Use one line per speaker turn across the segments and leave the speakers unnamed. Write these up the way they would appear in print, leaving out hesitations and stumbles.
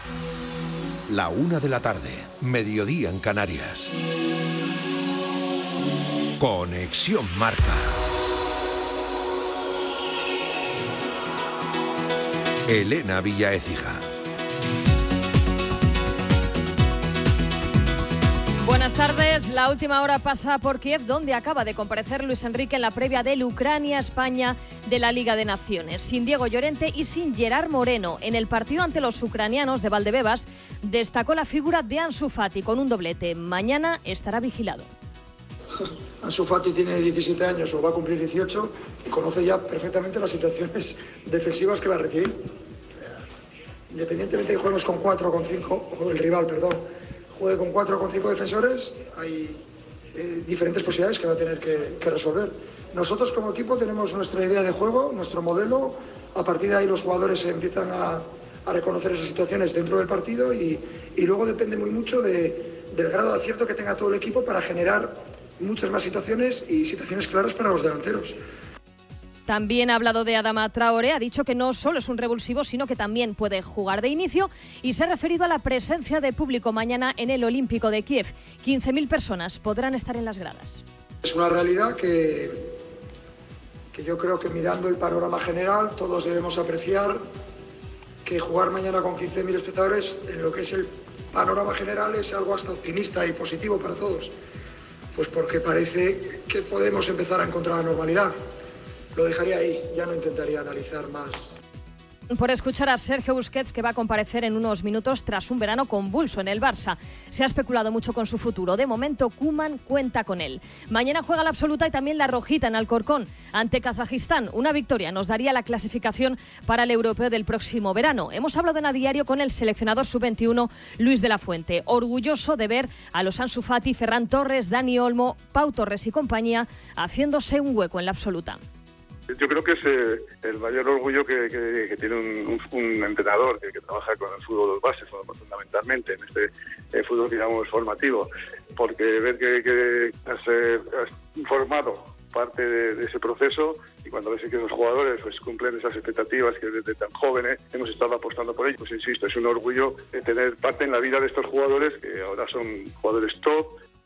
La 1:00 p.m, mediodía en Canarias. Conexión Marca. Elena Villa Écija.
Buenas tardes. La última hora pasa por Kiev, donde acaba de comparecer Luis Enrique en la previa del Ucrania-España de la Liga de Naciones. Sin Diego Llorente y sin Gerard Moreno. En el partido ante los ucranianos de Valdebebas destacó la figura de Ansu Fati con un doblete. Mañana estará vigilado.
Ansu Fati tiene 17 años o va a cumplir 18 y conoce ya perfectamente las situaciones defensivas que va a recibir. O sea, independientemente de que juguemos con 4 o con 5, o el rival, perdón, juegue con 4 o con 5 defensores, hay diferentes posibilidades que va a tener que resolver. Nosotros como equipo tenemos nuestra idea de juego, nuestro modelo. A partir de ahí los jugadores empiezan a reconocer esas situaciones dentro del partido y luego depende muy mucho del grado de acierto que tenga todo el equipo para generar muchas más situaciones y situaciones claras para los delanteros.
También ha hablado de Adama Traoré, ha dicho que no solo es un revulsivo, sino que también puede jugar de inicio y se ha referido a la presencia de público mañana en el Olímpico de Kiev. 15.000 personas podrán estar en las gradas.
Es una realidad que yo creo que mirando el panorama general todos debemos apreciar que jugar mañana con 15.000 espectadores en lo que es el panorama general es algo hasta optimista y positivo para todos. Pues porque parece que podemos empezar a encontrar la normalidad. Lo dejaría ahí, ya no intentaría analizar más.
Por escuchar a Sergio Busquets, que va a comparecer en unos minutos tras un verano convulso en el Barça. Se ha especulado mucho con su futuro. De momento, Koeman cuenta con él. Mañana juega la absoluta y también la rojita en Alcorcón ante Kazajistán. Una victoria nos daría la clasificación para el europeo del próximo verano. Hemos hablado en A Diario con el seleccionador sub-21, Luis de la Fuente. Orgulloso de ver a los Ansu Fati, Ferran Torres, Dani Olmo, Pau Torres y compañía haciéndose un hueco en la absoluta.
Yo creo que es el mayor orgullo que tiene un entrenador que trabaja con el fútbol base fundamentalmente, en este fútbol, digamos, formativo, porque ver que has formado parte de ese proceso y cuando ves que los jugadores pues cumplen esas expectativas que desde tan jóvenes hemos estado apostando por ellos, pues insisto, es un orgullo tener parte en la vida de estos jugadores que ahora son jugadores top.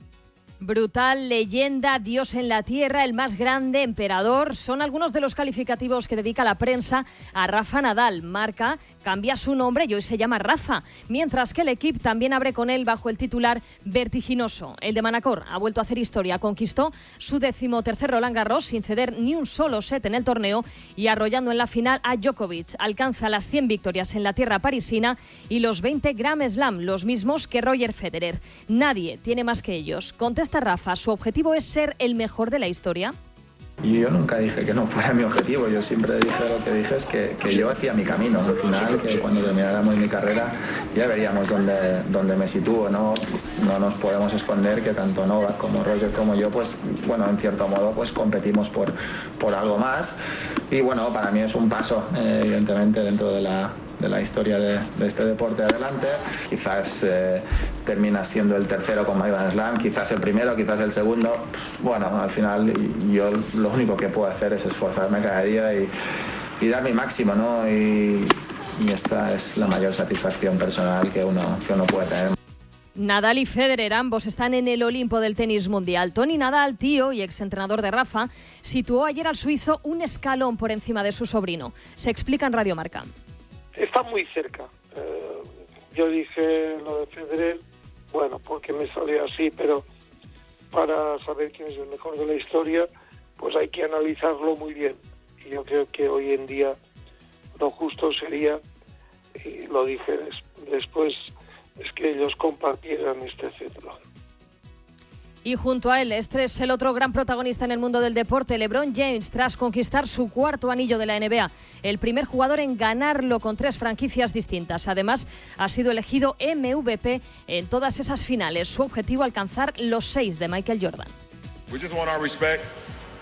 Brutal, leyenda, Dios en la tierra, el más grande, emperador, son algunos de los calificativos que dedica la prensa a Rafa Nadal. Marca cambia su nombre y hoy se llama Rafa, mientras que el equipo también abre con él bajo el titular vertiginoso. El de Manacor ha vuelto a hacer historia, conquistó su 13º Roland Garros sin ceder ni un solo set en el torneo y arrollando en la final a Djokovic. Alcanza las 100 victorias en la tierra parisina y los 20 Grand Slam, los mismos que Roger Federer. Nadie tiene más que ellos. Contesta Rafa, ¿su objetivo es ser el mejor de la historia?
Y yo nunca dije que no fuera mi objetivo, yo siempre dije lo que dije es que yo hacía mi camino, al final que cuando termináramos mi carrera ya veríamos dónde me sitúo, no nos podemos esconder que tanto Novak como Roger como yo, pues bueno, en cierto modo pues competimos por algo más y bueno, para mí es un paso evidentemente dentro de la historia de este deporte adelante. Quizás termina siendo el tercero con más Grand Slam, quizás el primero, quizás el segundo. Bueno, al final yo lo único que puedo hacer es esforzarme cada día y dar mi máximo, ¿no? Y esta es la mayor satisfacción personal que uno puede tener.
Nadal y Federer, ambos están en el Olimpo del tenis mundial. Tony Nadal, tío y exentrenador de Rafa, situó ayer al suizo un escalón por encima de su sobrino. Se explica en Radio Marca.
Está muy cerca. Yo dije lo de Federer, bueno, porque me salió así, pero para saber quién es el mejor de la historia, pues hay que analizarlo muy bien. Y yo creo que hoy en día lo justo sería, y lo dije después, es que ellos compartieran este cetro.
Y junto a él, este es el otro gran protagonista en el mundo del deporte, LeBron James, tras conquistar su 4º anillo de la NBA. El primer jugador en ganarlo con 3 franquicias distintas. Además, ha sido elegido MVP en todas esas finales. Su objetivo, alcanzar los 6 de Michael Jordan.
We just want our respect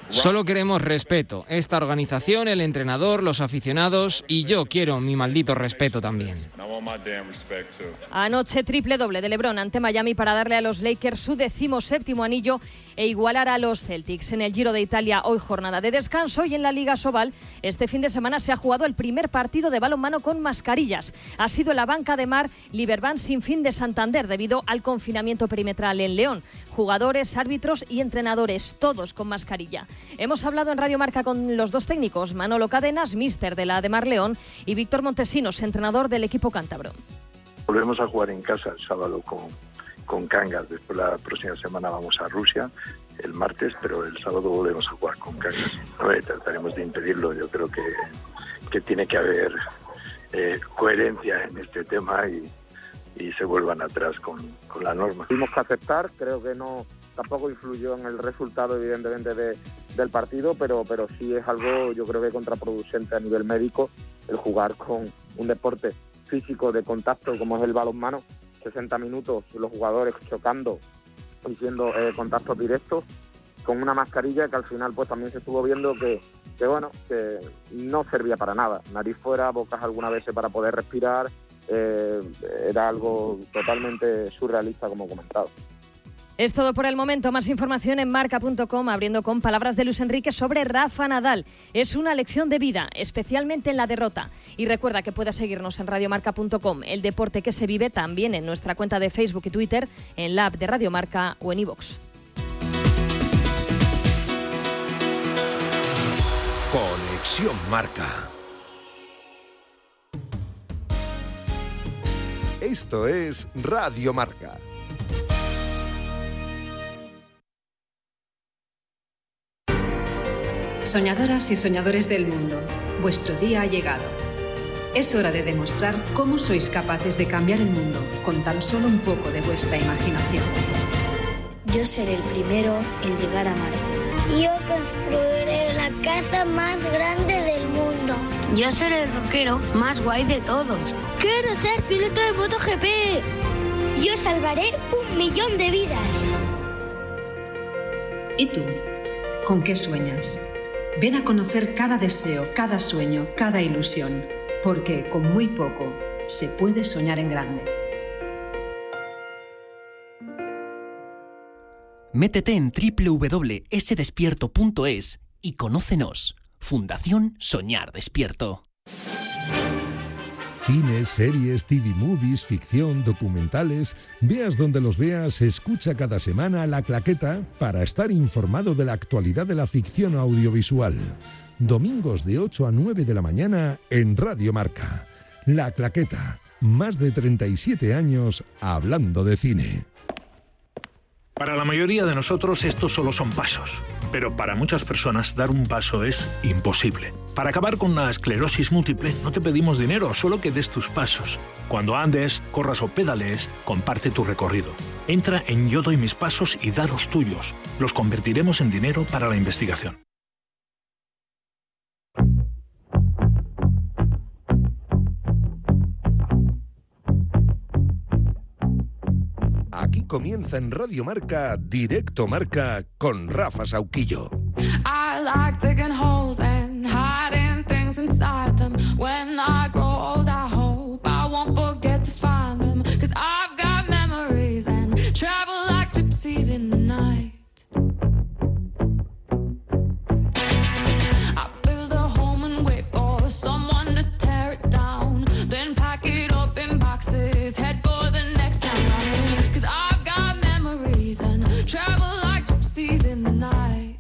Solo queremos respeto. Esta organización, el entrenador, los aficionados y yo quiero mi maldito respeto también.
Anoche triple doble de LeBron ante Miami para darle a los Lakers su 17º anillo e igualar a los Celtics. En el Giro de Italia hoy jornada de descanso y en la Liga Sobal este fin de semana se ha jugado el primer partido de balonmano con mascarillas. Ha sido la banca de mar Liberbank Sinfín de Santander debido al confinamiento perimetral en León. Jugadores, árbitros y entrenadores, todos con mascarilla. Hemos hablado en Radio Marca con los dos técnicos, Manolo Cadenas, míster de la de Mar León, y Víctor Montesinos, entrenador del equipo cántabro.
Volvemos a jugar en casa el sábado con Cangas. Después la próxima semana vamos a Rusia el martes, pero el sábado volvemos a jugar con Cangas. Trataremos de impedirlo. Yo creo que tiene que haber coherencia en este tema y se vuelvan atrás con la norma.
Tuvimos que aceptar, creo que no tampoco influyó en el resultado evidentemente del partido, pero sí es algo yo creo que contraproducente a nivel médico el jugar con un deporte físico de contacto como es el balonmano, 60 minutos los jugadores chocando y siendo contactos directos con una mascarilla que al final pues también se estuvo viendo que no servía para nada, nariz fuera, bocas algunas veces para poder respirar, era algo totalmente surrealista como comentado.
Es todo por el momento. Más información en marca.com, abriendo con palabras de Luis Enrique sobre Rafa Nadal. Es una lección de vida, especialmente en la derrota. Y recuerda que puedes seguirnos en radiomarca.com, el deporte que se vive también en nuestra cuenta de Facebook y Twitter, en la app de Radio Marca o en iVoox.
Conexión Marca. Esto es Radio Marca.
Soñadoras y soñadores del mundo, vuestro día ha llegado. Es hora de demostrar cómo sois capaces de cambiar el mundo con tan solo un poco de vuestra imaginación.
Yo seré el primero en llegar a Marte.
Yo construiré la casa más grande del mundo.
Yo seré el rockero más guay de todos.
Quiero ser piloto de MotoGP. Yo salvaré 1.000.000 de vidas.
¿Y tú? ¿Con qué sueñas? Ven a conocer cada deseo, cada sueño, cada ilusión, porque con muy poco se puede soñar en grande.
Métete en www.sdespierto.es y conócenos. Fundación Soñar Despierto.
Cines, series, TV movies, ficción, documentales... Veas donde los veas, escucha cada semana La Claqueta para estar informado de la actualidad de la ficción audiovisual. Domingos de 8 a 9 de la mañana en Radio Marca. La Claqueta, más de 37 años hablando de cine.
Para la mayoría de nosotros estos solo son pasos, pero para muchas personas dar un paso es imposible. Para acabar con la esclerosis múltiple no te pedimos dinero, solo que des tus pasos. Cuando andes, corras o pedalees, comparte tu recorrido. Entra en Yo Doy Mis Pasos y da los tuyos. Los convertiremos en dinero para la investigación.
Aquí comienza en Radio Marca, Directo Marca, con Rafa Sauquillo.
I like digging holes and hiding things inside them. When I grow old, I hope I won't forget to find them. 'Cause I've got memories and travel like gypsies in the night. I build a home and wait for someone to tear it down. Then pack it up in boxes, head for the next town running. 'Cause I've got memories and travel like gypsies in the night.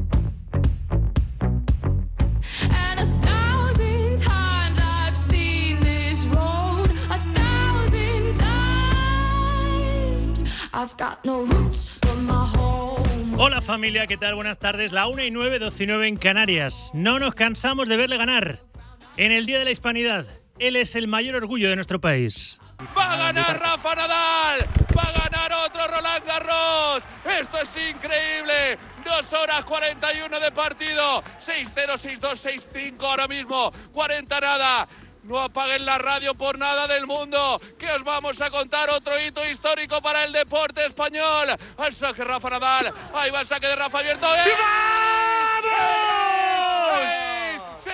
And 1,000 times I've seen this road, 1,000 times I've got no roots from my home.
Hola familia, ¿qué tal? Buenas tardes. La 1:09, 12:09 en Canarias. No nos cansamos de verle ganar. En el Día de la Hispanidad, él es el mayor orgullo de nuestro país.
¡Va a ganar Rafa Nadal! ¡Va a ganar otro Roland Garros! ¡Esto es increíble! 2 horas 41 de partido. 6-0, 6-2, 6-5 ahora mismo. 40 nada. No apaguen la radio por nada del mundo, que os vamos a contar otro hito histórico para el deporte español. Al saque Rafa Nadal. Ahí va el saque de Rafa abierto. ¡Y va! ¡Sí!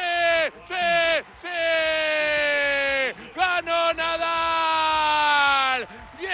¡Ganó Nadal!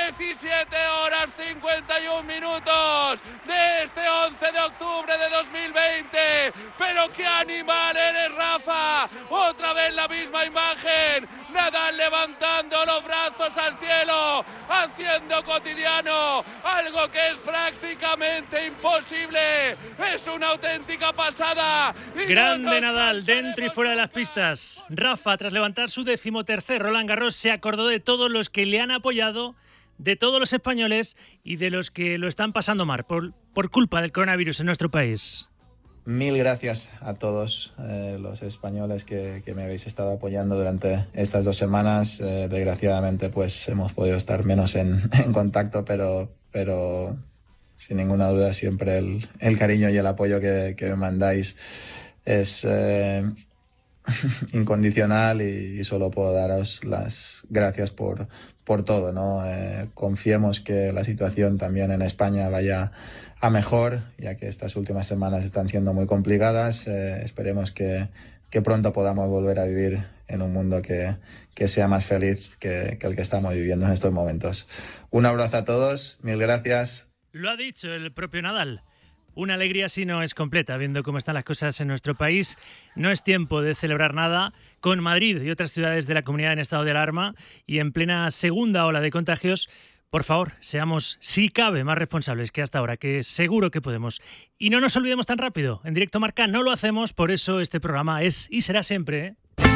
17:51 de este 11 de octubre de 2020. ¡Pero qué animal eres, Rafa! Otra vez la misma imagen. Nadal levantando los brazos al cielo, haciendo cotidiano algo que es prácticamente imposible. Es una auténtica pasada.
Grande Nadal, dentro y fuera de las pistas. Rafa, tras levantar su 13º Roland Garros, se acordó de todos los que le han apoyado, de todos los españoles y de los que lo están pasando mal por culpa del coronavirus en nuestro país.
Mil gracias a todos los españoles que me habéis estado apoyando durante estas 2 semanas. Desgraciadamente pues hemos podido estar menos en contacto, pero sin ninguna duda siempre el cariño y el apoyo que me mandáis es incondicional y solo puedo daros las gracias por todo, ¿no? Confiemos que la situación también en España vaya a mejor, ya que estas últimas semanas están siendo muy complicadas. Esperemos que pronto podamos volver a vivir en un mundo que sea más feliz que el que estamos viviendo en estos momentos. Un abrazo a todos, mil gracias.
Lo ha dicho el propio Nadal. Una alegría si no es completa, viendo cómo están las cosas en nuestro país. No es tiempo de celebrar nada. Con Madrid y otras ciudades de la comunidad en estado de alarma y en plena segunda ola de contagios, por favor, seamos, si cabe, más responsables que hasta ahora, que seguro que podemos. Y no nos olvidemos tan rápido. En Directo Marca no lo hacemos, por eso este programa es y será siempre,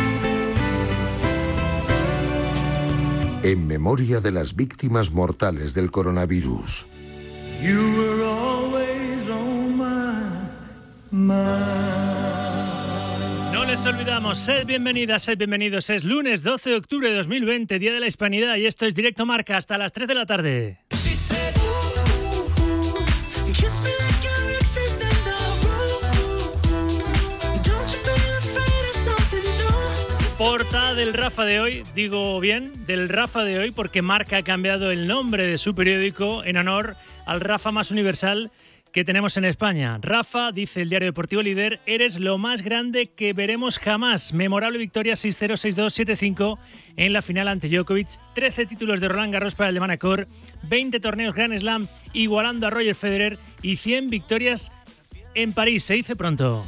En memoria de las víctimas mortales del coronavirus.
No les olvidamos, sed bienvenidas, sed bienvenidos. Es lunes 12 de octubre de 2020, Día de la Hispanidad, y esto es Directo Marca hasta las 3 de la tarde. Portada del Rafa de hoy, digo bien, del Rafa de hoy, porque Marca ha cambiado el nombre de su periódico en honor al Rafa más universal que tenemos en España. Rafa, dice el diario deportivo Líder, eres lo más grande que veremos jamás. Memorable victoria 6-0, 6-2, 7-5 en la final ante Djokovic. 13 títulos de Roland Garros para el de Manacor, 20 torneos Grand Slam igualando a Roger Federer y 100 victorias en París. Se dice pronto.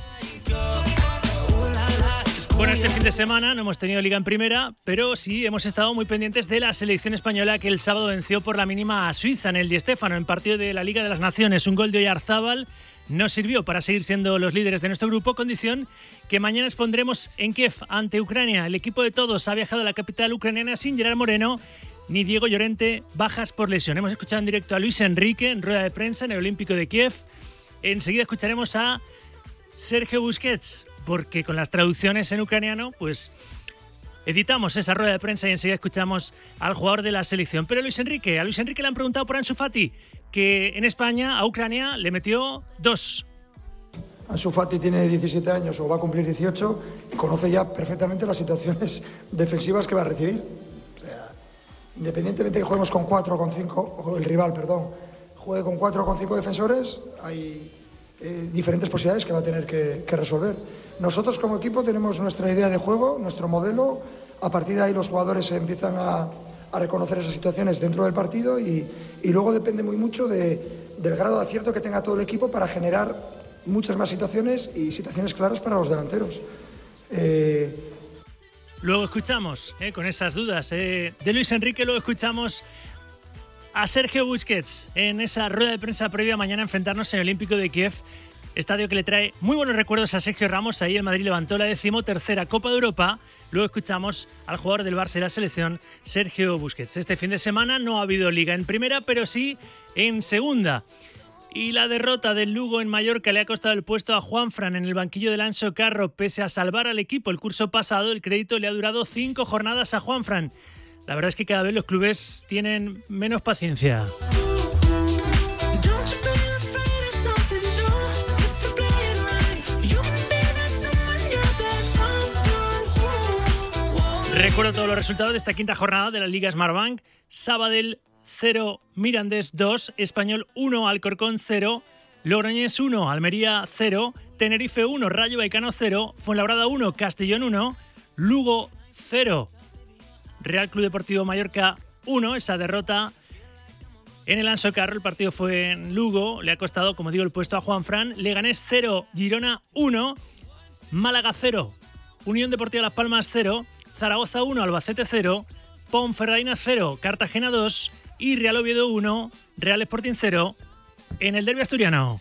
Bueno, este fin de semana no hemos tenido Liga en Primera, pero sí hemos estado muy pendientes de la selección española que el sábado venció por la mínima a Suiza en el Di Stéfano, en partido de la Liga de las Naciones. Un gol de Oyarzábal nos sirvió para seguir siendo los líderes de nuestro grupo, condición que mañana expondremos en Kiev ante Ucrania. El equipo de todos ha viajado a la capital ucraniana sin Gerard Moreno ni Diego Llorente, bajas por lesión. Hemos escuchado en directo a Luis Enrique en rueda de prensa en el Olímpico de Kiev. Enseguida escucharemos a Sergio Busquets, porque con las traducciones en ucraniano, pues editamos esa rueda de prensa y enseguida escuchamos al jugador de la selección. Pero a Luis Enrique le han preguntado por Ansu Fati, que en España a Ucrania le metió 2.
Ansu Fati tiene 17 años o va a cumplir 18 y conoce ya perfectamente las situaciones defensivas que va a recibir. O sea, independientemente de que juguemos con 4 o con 5, o el rival, perdón, juegue con 4 o con 5 defensores, hay diferentes posibilidades que va a tener que resolver. Nosotros como equipo tenemos nuestra idea de juego, nuestro modelo. A partir de ahí los jugadores empiezan a reconocer esas situaciones dentro del partido y luego depende muy mucho del grado de acierto que tenga todo el equipo para generar muchas más situaciones y situaciones claras para los delanteros.
Luego escuchamos, con esas dudas de Luis Enrique, luego escuchamos a Sergio Busquets en esa rueda de prensa previa mañana a enfrentarnos en el Olímpico de Kiev, estadio que le trae muy buenos recuerdos a Sergio Ramos. Ahí el Madrid levantó la 13ª Copa de Europa. Luego escuchamos al jugador del Barça y la selección, Sergio Busquets. Este fin de semana no ha habido Liga en Primera, pero sí en Segunda. Y la derrota del Lugo en Mallorca le ha costado el puesto a Juanfran en el banquillo del Anxo Carro. Pese a salvar al equipo el curso pasado, el crédito le ha durado 5 jornadas a Juanfran. La verdad es que cada vez los clubes tienen menos paciencia. Recuerdo todos los resultados de esta quinta jornada de la Liga Smartbank. Sabadell 0, Mirandés 2, Español 1, Alcorcón 0, Logroñés 1, Almería 0, Tenerife 1, Rayo Vallecano 0, Fuenlabrada 1, Castellón 1, Lugo 0, Real Club Deportivo Mallorca 1, esa derrota en el Anso Carro. El partido fue en Lugo, le ha costado, como digo, el puesto a Juanfran. Leganés 0, Girona 1, Málaga 0, Unión Deportiva Las Palmas 0, Zaragoza 1, Albacete 0, Ponferradina 0, Cartagena 2 y Real Oviedo 1, Real Sporting 0 en el derbi asturiano.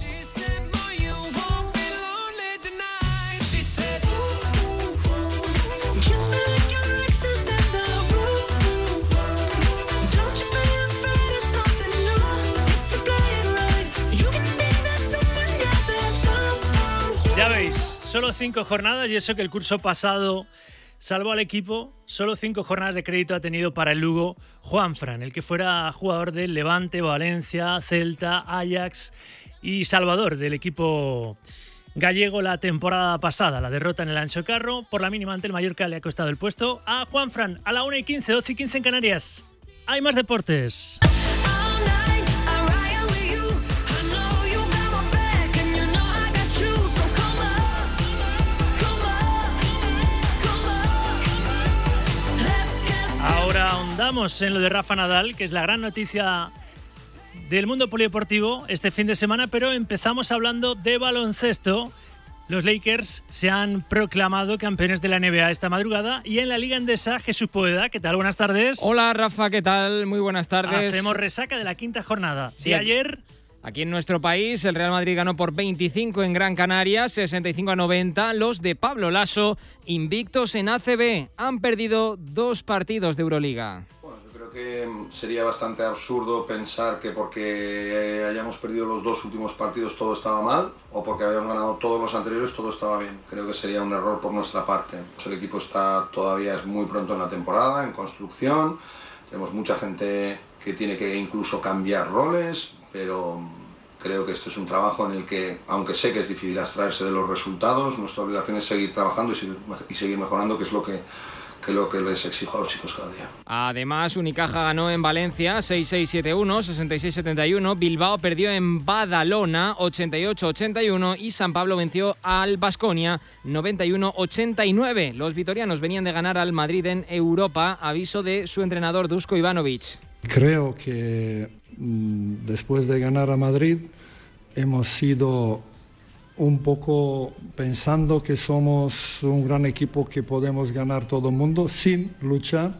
Ya veis, solo 5 jornadas y eso que el curso pasado salvó al equipo. Solo 5 jornadas de crédito ha tenido para el Lugo Juanfran, el que fuera jugador del Levante, Valencia, Celta, Ajax y Salvador del equipo gallego la temporada pasada. La derrota en el Ancho Carro por la mínima ante el Mallorca le ha costado el puesto a Juanfran. A la 1:15, 12:15 en Canarias. Hay más deportes. Ahora ahondamos en lo de Rafa Nadal, que es la gran noticia del mundo polideportivo este fin de semana, pero empezamos hablando de baloncesto. Los Lakers se han proclamado campeones de la NBA esta madrugada y en la Liga Endesa, Jesús Poeda, ¿qué tal? Buenas tardes.
Hola Rafa, ¿qué tal? Muy buenas tardes.
Hacemos resaca de la quinta jornada.
Sí,
de ayer.
Aquí en nuestro país, el Real Madrid ganó por 25 en Gran Canaria, 65-90. Los de Pablo Lasso, invictos en ACB, han perdido 2 partidos de Euroliga.
Bueno, yo creo que sería bastante absurdo pensar que porque hayamos perdido los 2 últimos partidos todo estaba mal, o porque habíamos ganado todos los anteriores todo estaba bien. Creo que sería un error por nuestra parte. El equipo todavía es muy pronto en la temporada, en construcción. Tenemos mucha gente que tiene que incluso cambiar roles, pero creo que esto es un trabajo en el que, aunque sé que es difícil abstraerse de los resultados, nuestra obligación es seguir trabajando y seguir mejorando, que es lo que les exijo a los chicos cada día.
Además, Unicaja ganó en Valencia 6-6-7-1, 66-71. Bilbao perdió en Badalona 88-81 y San Pablo venció al Baskonia 91-89. Los vitorianos venían de ganar al Madrid en Europa, aviso de su entrenador Dusko Ivanovic.
Creo que después de ganar a Madrid hemos sido un poco pensando que somos un gran equipo que podemos ganar todo el mundo sin luchar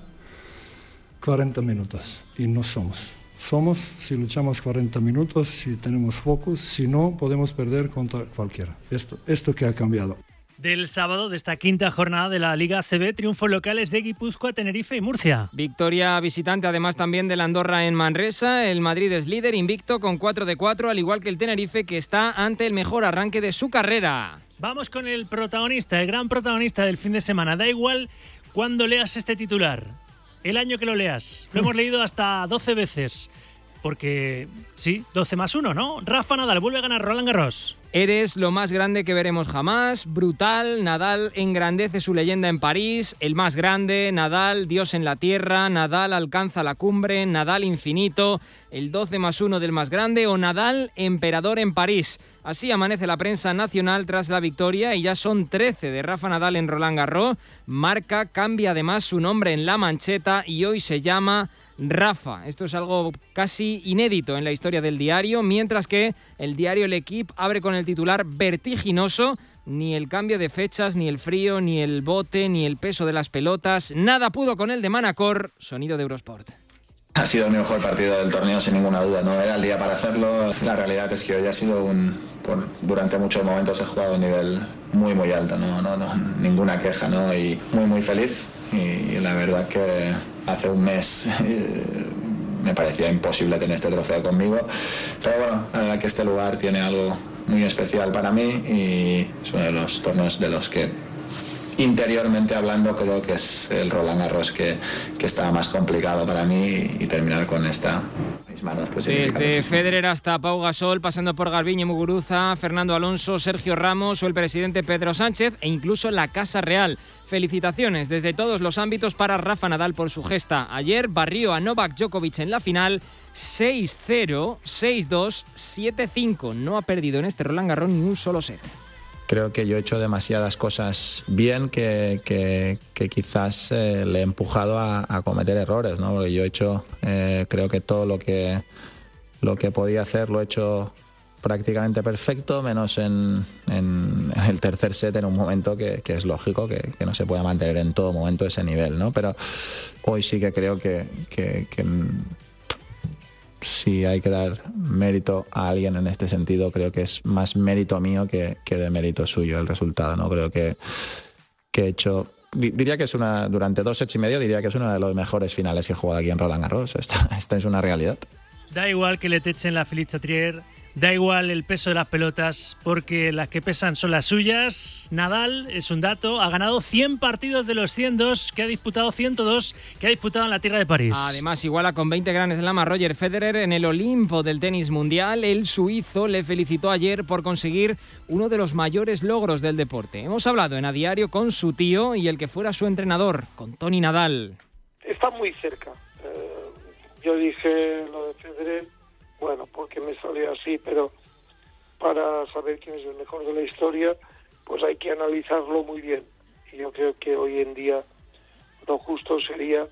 40 minutos. Y no somos. Somos si luchamos 40 minutos, si tenemos focus, si no podemos perder contra cualquiera. Esto que ha cambiado.
Del sábado de esta quinta jornada de la Liga ACB, triunfos locales de Guipúzcoa, Tenerife y Murcia.
Victoria visitante además también del Andorra en Manresa. El Madrid es líder invicto con 4 de 4, al igual que el Tenerife, que está ante el mejor arranque de su carrera.
Vamos con el protagonista, el gran protagonista del fin de semana. Da igual cuando leas este titular, el año que lo leas. Lo hemos leído hasta 12 veces. Porque, sí, 12 más 1, ¿no? Rafa Nadal vuelve a ganar Roland Garros.
Eres lo más grande que veremos jamás. Brutal. Nadal engrandece su leyenda en París. El más grande. Nadal, Dios en la tierra. Nadal alcanza la cumbre. Nadal infinito. El 12 más 1 del más grande. O Nadal, emperador en París. Así amanece la prensa nacional tras la victoria y ya son 13 de Rafa Nadal en Roland Garros. Marca cambia además su nombre en la mancheta y hoy se llama Rafa. Esto es algo casi inédito en la historia del diario, mientras que el diario L'Equipe abre con el titular vertiginoso. Ni el cambio de fechas, ni el frío, ni el bote, ni el peso de las pelotas. Nada pudo con el de Manacor. Sonido de Eurosport.
Ha sido el mejor partido del torneo sin ninguna duda, no era el día para hacerlo. La realidad es que hoy ha sido durante muchos momentos he jugado a un nivel muy muy alto, no ninguna queja, ¿no? Y muy feliz y la verdad que hace un mes me parecía imposible tener este trofeo conmigo, pero bueno, la verdad que este lugar tiene algo muy especial para mí y es uno de los torneos de los que interiormente hablando creo que es el Roland Garros que estaba más complicado para mí y terminar con esta encima nos puede
Desde
significar muchísimo.
Federer hasta Pau Gasol, pasando por Garbiñe Muguruza, Fernando Alonso, Sergio Ramos o el presidente Pedro Sánchez e incluso la Casa Real. Felicitaciones desde todos los ámbitos para Rafa Nadal por su gesta. Ayer barrió a Novak Djokovic en la final 6-0, 6-2, 7-5. No ha perdido en este Roland Garros ni un solo set.
Creo que yo he hecho demasiadas cosas bien que quizás le he empujado a cometer errores, ¿no? Porque yo he hecho, creo que todo lo que podía hacer lo he hecho prácticamente perfecto, menos en el tercer set, en un momento que es lógico que no se pueda mantener en todo momento ese nivel, ¿no? Pero hoy sí que creo que si hay que dar mérito a alguien en este sentido, creo que es más mérito mío que de mérito suyo el resultado, ¿no? Creo que he hecho... Diría que es durante 2 sets y medio, diría que es una de las mejores finales que he jugado aquí en Roland Garros. Esta es una realidad.
Da igual que le techen la Félix Chatrier, da igual el peso de las pelotas, porque las que pesan son las suyas. Nadal, es un dato, ha ganado 100 partidos de los 102 que ha disputado, 102 que ha disputado en la tierra de París.
Además, iguala con 20 Grand Slam a Roger Federer en el Olimpo del tenis mundial. El suizo le felicitó ayer por conseguir uno de los mayores logros del deporte. Hemos hablado en A Diario con su tío y el que fuera su entrenador, con Toni Nadal.
Está muy cerca. Yo dije lo de Federer, bueno, porque me salió así, pero para saber quién es el mejor de la historia, pues hay que analizarlo muy bien. Y yo creo que hoy en día lo justo sería,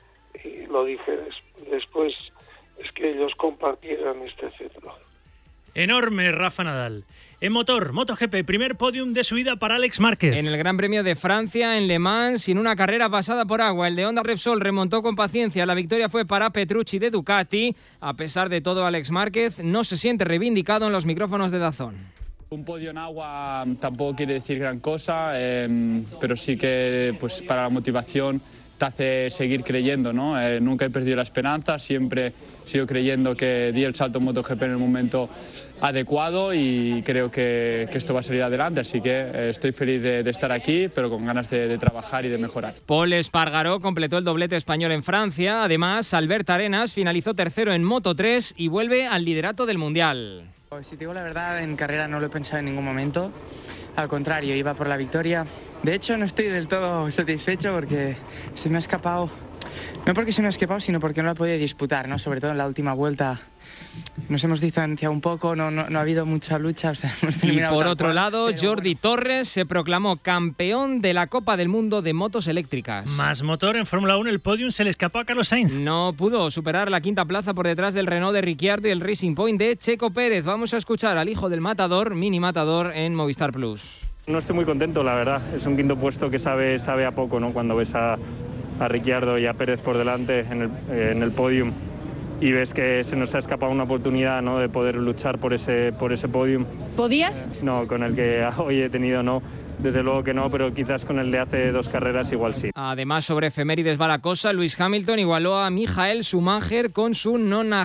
y lo dije después, es que ellos compartieran este cetro.
Enorme Rafa Nadal. En motor, MotoGP, primer podium de su vida para Alex Márquez.
En el Gran Premio de Francia, en Le Mans, y en una carrera pasada por agua, el de Honda Repsol remontó con paciencia. La victoria fue para Petrucci de Ducati. A pesar de todo, Alex Márquez no se siente reivindicado en los micrófonos de DAZN.
Un podio en agua tampoco quiere decir gran cosa, pero sí que pues, para la motivación te hace seguir creyendo, ¿no? Nunca he perdido la esperanza, siempre sigo creyendo que di el salto en MotoGP en el momento adecuado y creo que esto va a salir adelante, así que estoy feliz de estar aquí, pero con ganas de trabajar y de mejorar.
Pol Espargaró completó el doblete español en Francia. Además, Albert Arenas finalizó tercero en Moto3 y vuelve al liderato del Mundial.
Si te digo la verdad, en carrera no lo he pensado en ningún momento. Al contrario, iba por la victoria. De hecho, no estoy del todo satisfecho porque se me ha escapado. No porque se me ha escapado, sino porque no la he podido disputar, ¿no? Sobre todo en la última vuelta. Nos hemos distanciado un poco, no ha habido mucha lucha. O sea, hemos terminado.
Y por otro lado, Jordi Torres se proclamó campeón de la Copa del Mundo de motos eléctricas.
Más motor en Fórmula 1, el podium se le escapó a Carlos Sainz.
No pudo superar la quinta plaza por detrás del Renault de Ricciardo y el Racing Point de Checo Pérez. Vamos a escuchar al hijo del matador, mini matador, en Movistar Plus.
No estoy muy contento, la verdad. Es un quinto puesto que sabe a poco, ¿no? Cuando ves a Ricciardo y a Pérez por delante en el podium y ves que se nos ha escapado una oportunidad, ¿no? De poder luchar por ese podium.
¿Podías?
No, con el que hoy he tenido no. Desde luego que no, pero quizás con el de hace 2 carreras igual sí.
Además, sobre efemérides va la cosa. Lewis Hamilton igualó a Michael Schumacher con su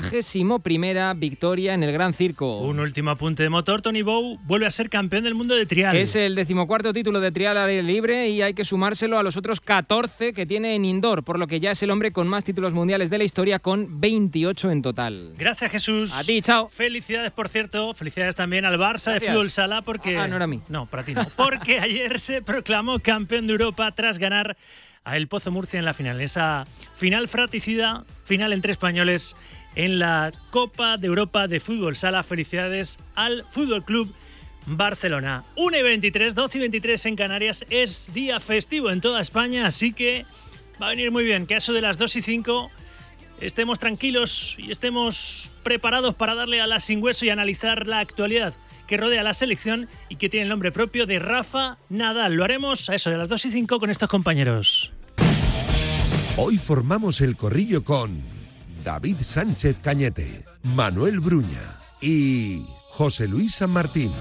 91ª victoria en el Gran Circo.
Un último apunte de motor. Tony Bow vuelve a ser campeón del mundo de trial.
Es el 14º título de trial al aire libre y hay que sumárselo a los otros 14 que tiene en indoor, por lo que ya es el hombre con más títulos mundiales de la historia, con 28 en total.
Gracias, Jesús.
A ti, chao.
Felicidades, por cierto. Felicidades también al Barça. Gracias. De fútbol sala porque...
no era a mí.
No, para ti no. Porque ayer se proclamó campeón de Europa tras ganar a El Pozo Murcia en la final. Esa final fratricida, final entre españoles en la Copa de Europa de Fútbol Sala. Felicidades al Fútbol Club Barcelona. 1:23, 12:23 en Canarias. Es día festivo en toda España, así que va a venir muy bien que a eso de las 2:05 estemos tranquilos y estemos preparados para darle a la sin hueso y analizar la actualidad que rodea la selección y que tiene el nombre propio de Rafa Nadal. Lo haremos a eso de las 2:05 con estos compañeros.
Hoy formamos el corrillo con David Sánchez Cañete, Manuel Bruña y José Luis San Martín.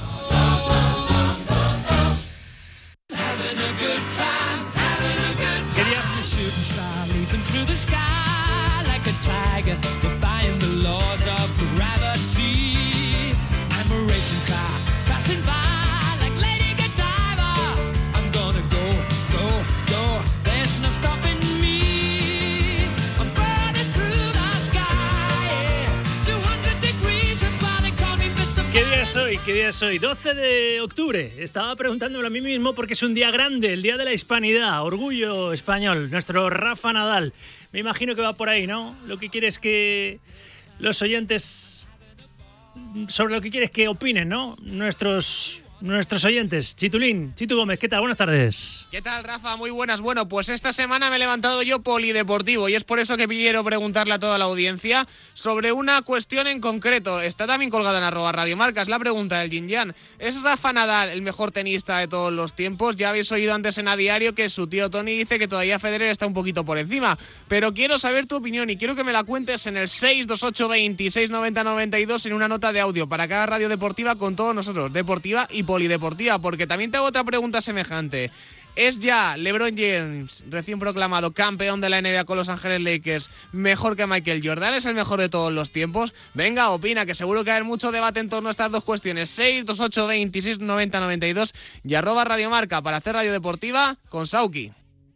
hoy? ¿Qué día es hoy? 12 de octubre. Estaba preguntándome a mí mismo porque es un día grande, el Día de la Hispanidad, orgullo español, nuestro Rafa Nadal. Me imagino que va por ahí, ¿no? Lo que quiere es que los oyentes... Sobre lo que quieres que opinen, ¿no? Nuestros oyentes. Chitu Gómez, ¿qué tal? Buenas tardes.
¿Qué tal, Rafa? Muy buenas. Bueno, pues esta semana me he levantado yo polideportivo y es por eso que quiero preguntarle a toda la audiencia sobre una cuestión en concreto. Está también colgada en @radiomarca, es la pregunta del Yin Yang. ¿Es Rafa Nadal el mejor tenista de todos los tiempos? Ya habéis oído antes en A Diario que su tío Tony dice que todavía Federer está un poquito por encima, pero quiero saber tu opinión y quiero que me la cuentes en el 628 26 90 92 en una nota de audio para cada radio deportiva con todos nosotros, deportiva y polideportiva, porque también te hago otra pregunta semejante. ¿Es ya LeBron James, recién proclamado campeón de la NBA con Los Ángeles Lakers, mejor que Michael Jordan? ¿Es el mejor de todos los tiempos? Venga, opina, que seguro que va a haber mucho debate en torno a estas dos cuestiones. 628 26 90 92 y @radiomarca para hacer radio deportiva con Sauki.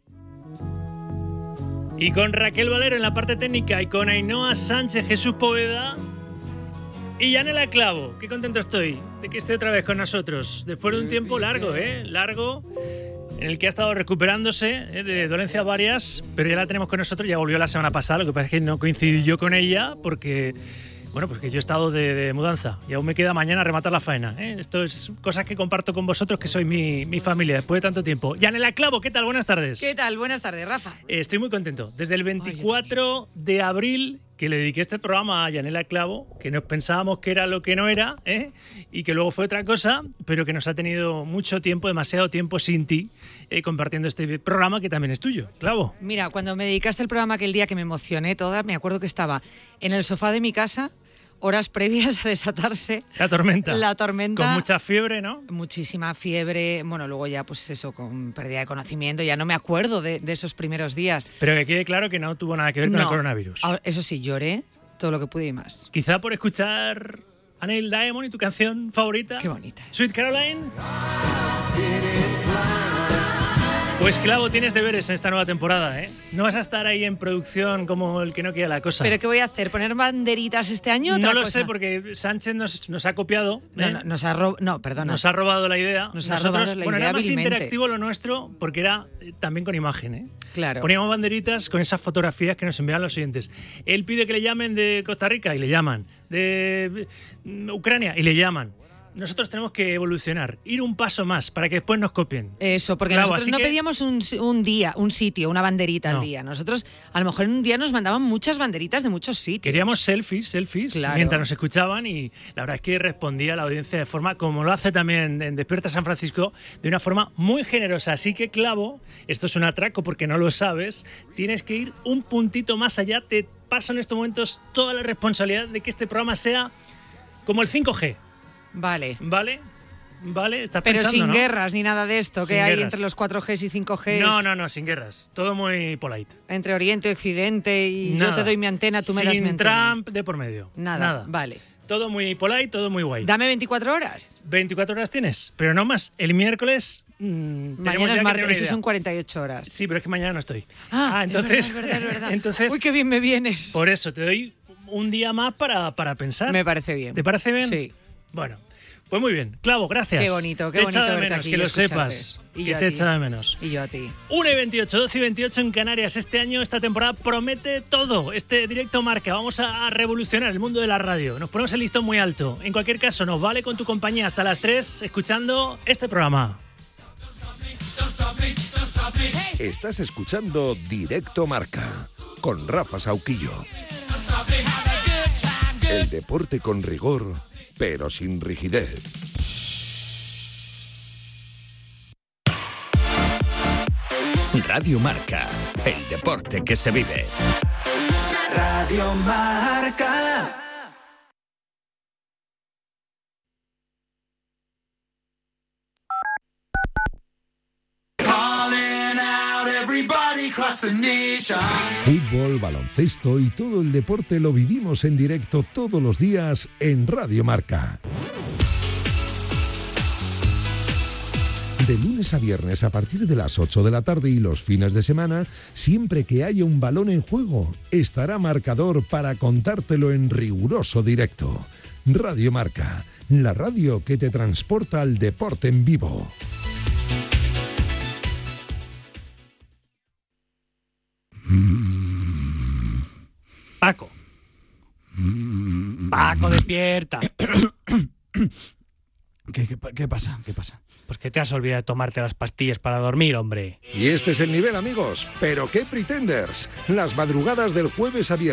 Y con Raquel Valero en la parte técnica y con Ainhoa Sánchez, Jesús Poveda y Yanela Clavo. Qué contento estoy de que esté otra vez con nosotros. Después de un tiempo largo, en el que ha estado recuperándose de dolencias varias, pero ya la tenemos con nosotros. Ya volvió la semana pasada, lo que pasa es que no coincidí yo con ella porque... Bueno, pues que yo he estado de mudanza y aún me queda mañana rematar la faena. Esto es cosas que comparto con vosotros, que sois mi familia, después de tanto tiempo. Yanela Clavo, ¿qué tal? Buenas tardes.
¿Qué tal? Buenas tardes, Rafa.
Estoy muy contento. Desde el 24 de abril, que le dediqué este programa a Yanela Clavo, que nos pensábamos que era lo que no era, y que luego fue otra cosa, pero que nos ha tenido mucho tiempo, demasiado tiempo sin ti, compartiendo este programa que también es tuyo. Clavo.
Mira, cuando me dedicaste el programa aquel día que me emocioné toda, me acuerdo que estaba en el sofá de mi casa, horas previas a desatarse
la tormenta.
Con
mucha fiebre, ¿no?
Muchísima fiebre. Bueno, luego ya, pues eso, con pérdida de conocimiento. Ya no me acuerdo de esos primeros días.
Pero que quede claro que no tuvo nada que ver con el coronavirus.
Eso sí, lloré todo lo que pude y más.
Quizá por escuchar a Neil Diamond y tu canción favorita.
Qué bonita.
Sweet Caroline. Pues Clavo, tienes deberes en esta nueva temporada, ¿eh? No vas a estar ahí en producción como el que no quiere la cosa.
¿Pero qué voy a hacer? ¿Poner banderitas este año?
No lo sé, porque Sánchez nos ha copiado.
Nos ha robado
la idea. Bueno, era más interactivo lo nuestro, porque era también con imagen, ¿eh?
Claro.
Poníamos banderitas con esas fotografías que nos enviaban los oyentes. Él pide que le llamen de Costa Rica y le llaman. De Ucrania y le llaman. Nosotros tenemos que evolucionar, ir un paso más para que después nos copien.
Eso, porque nosotros no pedíamos un día, un sitio, una banderita al día. Nosotros, a lo mejor en un día nos mandaban muchas banderitas de muchos sitios.
Queríamos selfies, claro, mientras nos escuchaban, y la verdad es que respondía a la audiencia de forma, como lo hace también en Despierta San Francisco, de una forma muy generosa. Así que, Clavo, esto es un atraco porque no lo sabes, tienes que ir un puntito más allá. Te paso en estos momentos toda la responsabilidad de que este programa sea como el 5G.
Vale,
estás
pero
pensando,
sin
¿no?
guerras ni nada de esto
Sin
que hay
guerras.
entre los 4Gs y 5Gs.
No, sin guerras. Todo muy polite.
Entre Oriente y Occidente y
Nada.
yo te doy mi antena, tú me das mi
Sin
antena.
Trump de por medio.
Nada, vale.
Todo muy polite, todo muy guay.
Dame 24 horas.
24 horas tienes, pero no más. El miércoles...
mañana es martes, eso son 48 horas.
Sí, pero es que mañana no estoy.
Entonces, es verdad.
Entonces,
uy, qué bien me vienes.
Por eso, te doy un día más para pensar.
Me parece bien.
¿Te parece bien?
Sí.
Bueno, pues muy bien. Clavo, gracias.
Qué bonito
verte
verte aquí.
Que lo sepas.
Y
que
yo
te
a ti.
echa de menos.
Y yo a ti.
1:28, 12:28 en Canarias. Este año, esta temporada promete todo. Este directo marca. Vamos a revolucionar el mundo de la radio. Nos ponemos el listón muy alto. En cualquier caso, nos vale con tu compañía hasta las 3 escuchando este programa.
Estás escuchando Directo Marca con Rafa Sauquillo. El deporte con rigor, pero sin rigidez.
Radio Marca, el deporte que se vive.
Radio Marca.
Fútbol, baloncesto y todo el deporte lo vivimos en directo todos los días en Radio Marca. De lunes a viernes a partir de las 8 de la tarde y los fines de semana, siempre que haya un balón en juego, estará Marcador para contártelo en riguroso directo. Radio Marca, la radio que te transporta al deporte en vivo.
Paco. Paco, despierta.
¿Qué pasa? ¿Qué pasa?
Pues que te has olvidado de tomarte las pastillas para dormir, hombre.
Y este es el nivel, amigos. ¿Pero qué pretenders? Las madrugadas del jueves a viernes